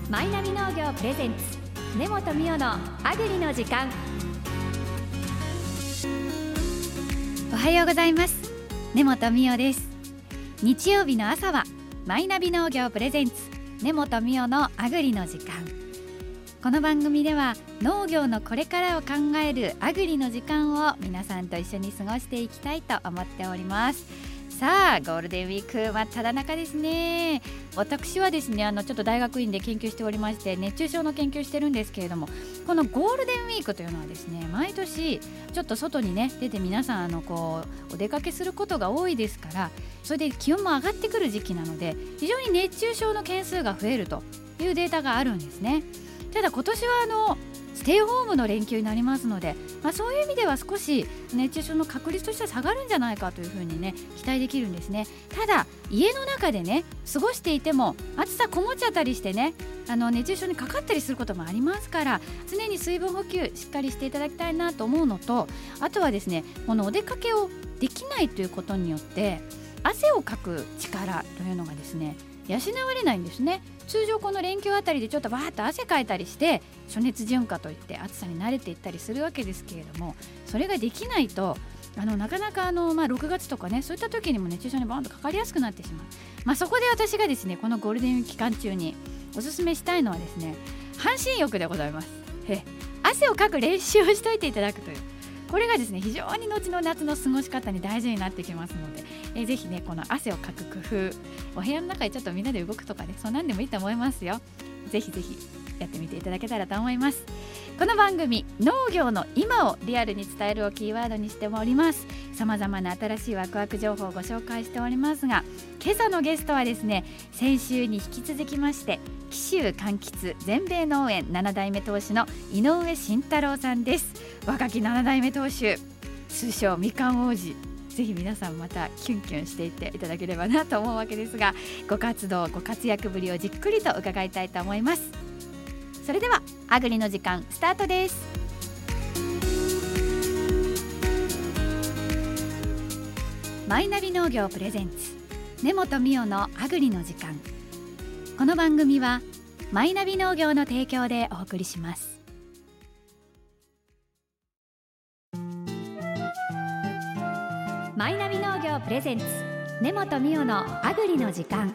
マイナビ農業プレゼンツ根本美代のアグリの時間。おはようございます。根本美代です。日曜日の朝はマイナビ農業プレゼンツ根本美代のアグリの時間。この番組では農業のこれからを考えるアグリの時間を皆さんと一緒に過ごしていきたいと思っております。さあゴールデンウィーク真っただ中ですね。私はですねちょっと大学院で研究しておりまして熱中症の研究してるんですけれども、このゴールデンウィークというのはですね毎年ちょっと外にね出て皆さんお出かけすることが多いですから、それで気温も上がってくる時期なので非常に熱中症の件数が増えるというデータがあるんですね。ただ今年はステイホームの連休になりますので、そういう意味では少し熱中症の確率としては下がるんじゃないかというふうにね期待できるんですね。ただ家の中でね過ごしていても暑さこもっちゃったりしてね熱中症にかかったりすることもありますから、常に水分補給しっかりしていただきたいなと思うのと、あとはですねこのお出かけをできないということによって汗をかく力というのがですね養われないんですね。通常この連休あたりでちょっとバーッと汗かいたりして暑熱順化といって暑さに慣れていったりするわけですけれども、それができないとなかなか6月とかねそういった時にも熱中症にバーンとかかりやすくなってしまう。そこで私がですねこのゴールデンウィーク期間中におすすめしたいのはですね半身浴でございます。汗をかく練習をしといていただくという、これがですね非常に後の夏の過ごし方に大事になってきますので、ぜひねこの汗をかく工夫、お部屋の中でちょっとみんなで動くとかね、そんなんでもいいと思いますよ。ぜひぜひやってみていただけたらと思います。この番組農業の今をリアルに伝えるをキーワードにしております。様々な新しいワクワク情報をご紹介しておりますが、今朝のゲストはですね先週に引き続きまして紀州柑橘全米農園7代目当主の井上慎太郎さんです。若き7代目当主、通称みかん王子、ぜひ皆さんまたキュンキュンしていっていただければなと思うわけですが、ご活動ご活躍ぶりをじっくりと伺いたいと思います。それではアグリの時間スタートです。マイナビ農業プレゼンツ根本美代のアグリの時間。この番組はマイナビ農業の提供でお送りします。マイナビ農業プレゼンツ根本美代のアグリの時間。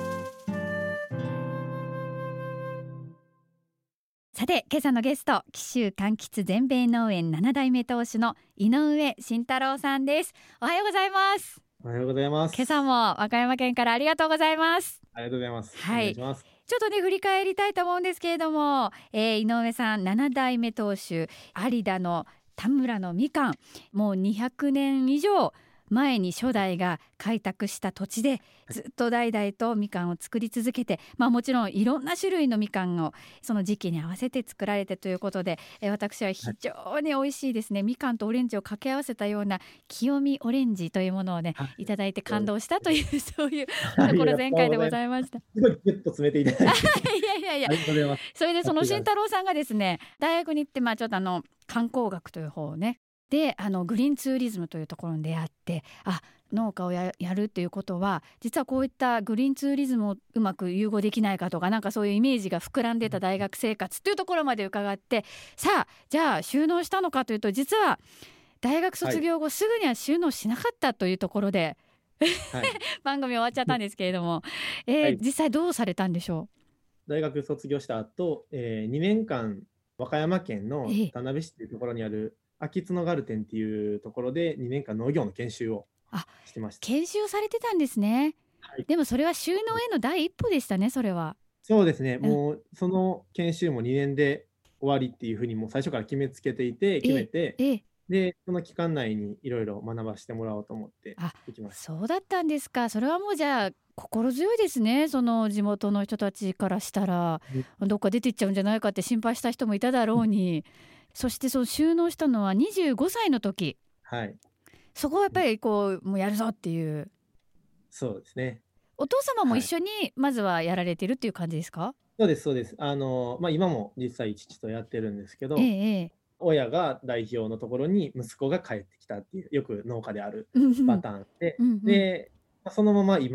さて今朝のゲスト、紀州柑橘全米農園7代目当主の井上慎太郎さんです。おはようございます。 おはようございます。 今朝も和歌山県からありがとうございます。 ありがとうございます。 はい、 お願いします。 ちょっとね振り返りたいと思うんですけれども、井上さん7代目当主有田の田村のみかん、もう200年以上前に初代が開拓した土地でずっと代々とみかんを作り続けて、もちろんいろんな種類のみかんをその時期に合わせて作られてということで、私は非常に美味しいですね、みかんとオレンジを掛け合わせたような清見オレンジというものをね、いただいて感動したというそういうところ全開でございました。 すごいギュッと詰めていただいていやそれでその慎太郎さんがですね大学に行って、ちょっと観光学という方をねでグリーンツーリズムというところに出会って、農家を やるっていうことは実はこういったグリーンツーリズムをうまく融合できないかとか、そういうイメージが膨らんでた大学生活というところまで伺って、さあじゃあ収納したのかというと、実は大学卒業後すぐには収納しなかったというところで、番組終わっちゃったんですけれども、実際どうされたんでしょう。大学卒業した後、2年間和歌山県の田辺市というところにある秋津のガルテンっていうところで2年間農業の研修をしてました。 研修されてたんですね。でもそれは収納への第一歩でしたね。それはそうですね、もうその研修も2年で終わりっていうふうにもう最初から決めつけていて決めて、でその期間内にいろいろ学ばせてもらおうと思って行きました。 そうだったんですか。それはもうじゃあ心強いですね。その地元の人たちからしたら、どっか出ていっちゃうんじゃないかって心配した人もいただろうに、そしてその収納したのは25歳の時、そこはやっぱりもうやるぞっていう。 そうですね。 お父様も一緒にまずはやられてるっていう感じですか？ そうですそうです。今も実際父とやってるんですけど、親が代表のところに息子が帰ってきたっていうよく農家であるパターンで、でそのまま今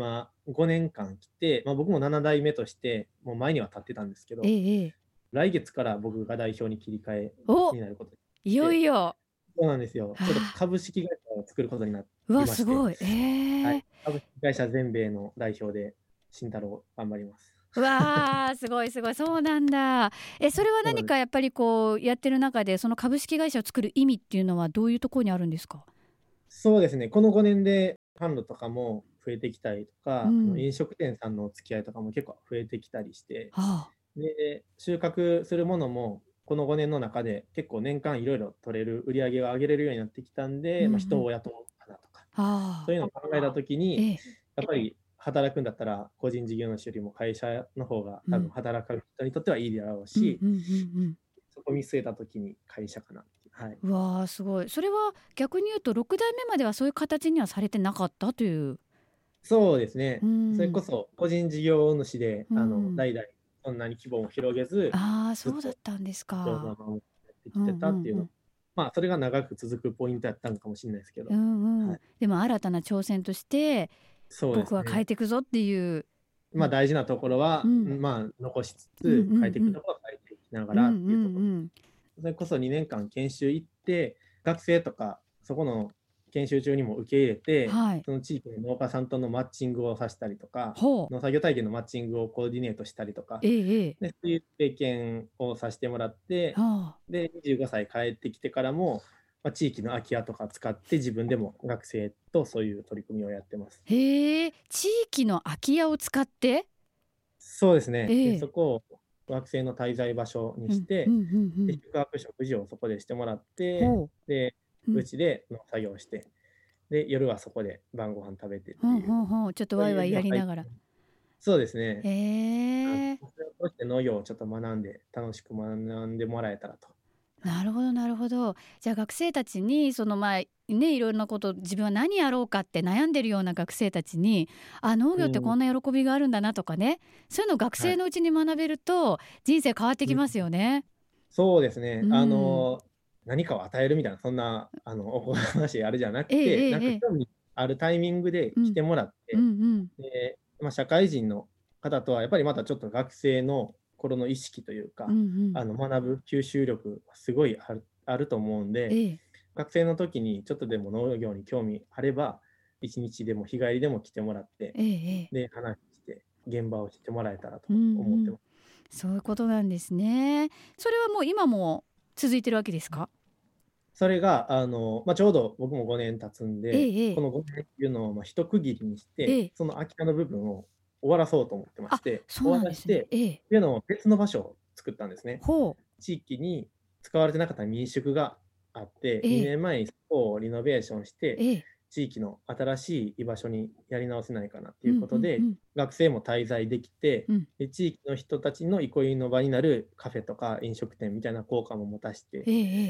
5年間来て、僕も7代目としてもう前には立ってたんですけど、来月から僕が代表に切り替えになることいよいよ。 そうなんですよ。ちょっと株式会社を作ることになっていまして、 すごい。 はい、株式会社全米の代表で慎太郎頑張ります。 すごいすごい。そうなんだ。それは何かやっぱりこうやってる中でその株式会社を作る意味っていうのはどういうところにあるんですか？ そうですね、この5年で販路とかも増えてきたりとか、飲食店さんのお付き合いとかも結構増えてきたりして、で収穫するものもこの5年の中で結構年間いろいろ取れる売り上げが上げれるようになってきたんで、人を雇うかなとか、そういうのを考えたときに、やっぱり働くんだったら個人事業主よりも会社の方が多分働く人にとってはいいだろうし、そこ見据えたときに会社かな。 すごい。それは逆に言うと6代目まではそういう形にはされてなかったという。 そうですね、それこそ個人事業主で、代々そんなに規模を広げず、 そうだったんですか。 やってきてたっていうの、それが長く続くポイントだったのかもしれないですけど、 でも新たな挑戦として僕は変えていくぞっていう、 大事なところは、残しつつ、変えていくところは変えていきながらっていうところ、それこそ2年間研修行って学生とかそこの研修中にも受け入れて、その地域の農家さんとのマッチングをさせたりとか、農作業体験のマッチングをコーディネートしたりとか、でそういう経験をさせてもらって、で25歳帰ってきてからも、地域の空き家とか使って自分でも学生とそういう取り組みをやってます。 地域の空き家を使って？ そうですね、でそこを学生の滞在場所にして、で宿泊食事をそこでしてもらって、でうちでの作業をして、で夜はそこで晩ご飯食べてっていう、 ちょっとワイワイやりながら。 そうですね、そして農業をちょっと学んで楽しく学んでもらえたらと。 なるほどなるほど。じゃあ学生たちにそのいろんなこと自分は何やろうかって悩んでるような学生たちに農業ってこんな喜びがあるんだなとかね、そういうのを学生のうちに学べると人生変わってきますよね。 そうですね、何かを与えるみたいなそんなおこがましいあれじゃなくて、なんか興味あるタイミングで来てもらって、で社会人の方とはやっぱりまたちょっと学生の頃の意識というか、学ぶ吸収力すごいあると思うんで、学生の時にちょっとでも農業に興味あれば1日でも日帰りでも来てもらって、で話して現場を知ってもらえたらと思ってます。 そういうことなんですね。それはもう今も続いてるわけですか？ それがちょうど僕も5年経つんで、この5年っていうのを一区切りにして、その空き家の部分を終わらそうと思ってまして、終わらせて、っていうのを別の場所を作ったんですね。地域に使われてなかった民宿があって、2年前にそこをリノベーションして、地域の新しい居場所にやり直せないかなっていうことで、学生も滞在できて、で地域の人たちの憩いの場になるカフェとか飲食店みたいな効果も持たして、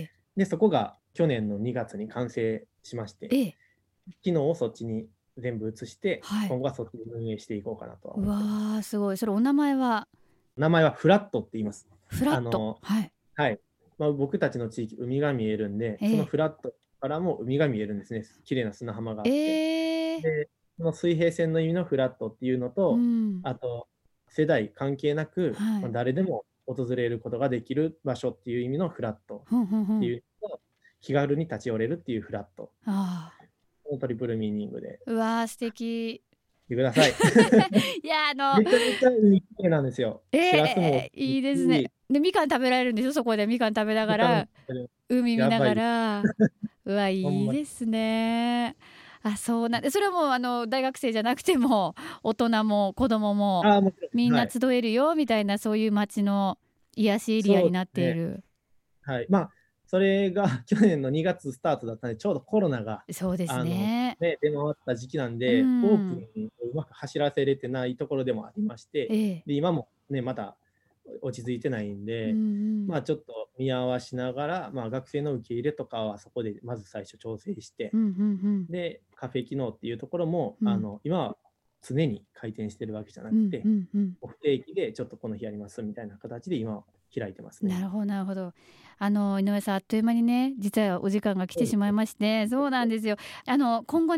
でそこが去年の2月に完成しまして、機能をそっちに全部移して、今後はそっちで運営していこうかなとは思ってます。 すごい。それお名前は？ 名前はフラットって言います。 フラット。 僕たちの地域海が見えるんで、そのフラットからも海が見えるんですね。綺麗な砂浜があって、でその水平線の意味のフラットっていうのと、あと世代関係なく、誰でも訪れることができる場所っていう意味のフラットっていうのと、気軽に立ち寄れるっていうフラット、トリプルミーニングで。 素敵。 てください。 いやめちゃめちゃいい綺麗なんですよ。しらすもいいですね。でみかん食べられるんでしょ、そこでみかん食べながら海見ながら。いいですね。そうなんで、それはもう大学生じゃなくても大人も子供もみんな集えるよみたいな、そういう街の癒しエリアになっている。 それが去年の2月スタートだったんで、ちょうどコロナがそうですね、 出回った時期なんで、オープンをうまく走らせれてないところでもありまして、で今もねまだ落ち着いてないんで、ちょっと見合わしながら、学生の受け入れとかはそこでまず最初調整して、でカフェ機能っていうところも、今は常に開店してるわけじゃなくて、不定期でちょっとこの日やりますみたいな形で今は開いてますね。 なるほどなるほど。井上さん、あっという間にね実はお時間が来てしまいまして、そうなんですよ。今後ね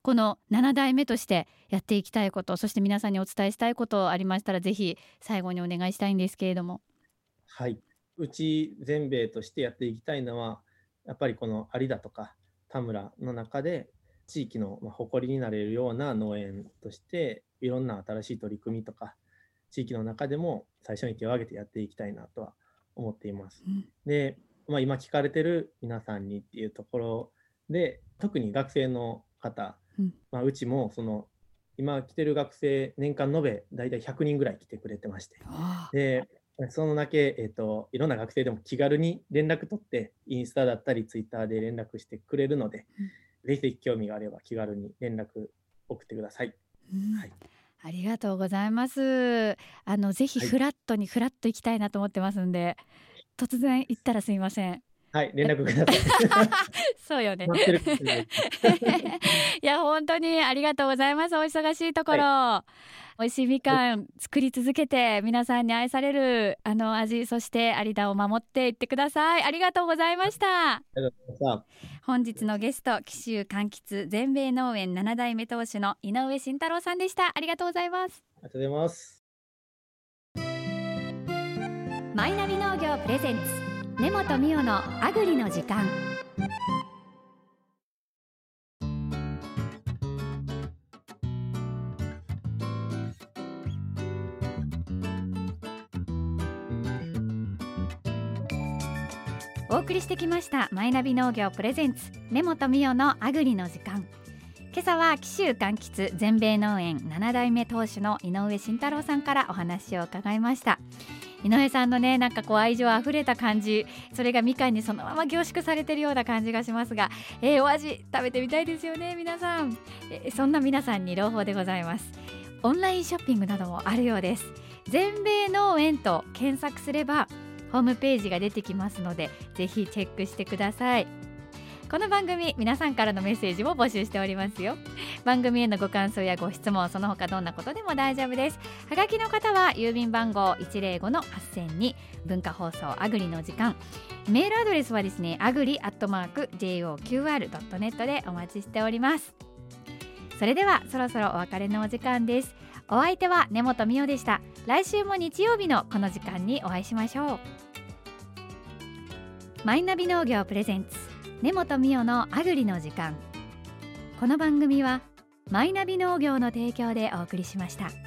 この7代目としてやっていきたいこと、そして皆さんにお伝えしたいことありましたら、ぜひ最後にお願いしたいんですけれども。 はい、うち全米としてやっていきたいのは、やっぱりこの有田とか田村の中で地域の誇りになれるような農園として、いろんな新しい取り組みとか地域の中でも最初に手を挙げてやっていきたいなとは思っています。で、今聞かれてる皆さんにっていうところで、特に学生の方、うちも今来てる学生年間延べだいたい100人ぐらい来てくれてまして、でそのだけ、いろんな学生でも気軽に連絡取ってインスタだったりツイッターで連絡してくれるので、ぜひぜひ興味があれば気軽に連絡送ってください。はい、 ありがとうございます。ぜひフラットに行きたいなと思ってますんで、突然行ったらすいません。 はい、連絡ください。 そうよね。いや本当にありがとうございます。お忙しいところ、美味しいみかん作り続けて皆さんに愛される味、そして有田を守っていってください。ありがとうございました。本日のゲスト、紀州柑橘全米農園7代目当主の井上慎太郎さんでした。ありがとうございます。 ありがとうございます。 マイナビ農業プレゼンツ根本美代のアグリの時間。お送りしてきましたマイナビ農業プレゼンツ根本美代のアグリの時間。今朝は紀州柑橘全米農園7代目当主の井上慎太郎さんからお話を伺いました。井上さんのね、愛情あふれた感じ、それがみかんにそのまま凝縮されているような感じがしますが、お味食べてみたいですよね皆さん。そんな皆さんに朗報でございます。オンラインショッピングなどもあるようです。全米農園と検索すればホームページが出てきますので、ぜひチェックしてください。この番組、皆さんからのメッセージも募集しておりますよ。番組へのご感想やご質問、その他どんなことでも大丈夫です。はがきの方は郵便番号 105-8000 に文化放送アグリの時間、メールアドレスはですね、agri@joqr.net でお待ちしております。それではそろそろお別れのお時間です。お相手は根本美代でした。来週も日曜日のこの時間にお会いしましょう。マイナビ農業プレゼンツ根本美代のアグリの時間。この番組はマイナビ農業の提供でお送りしました。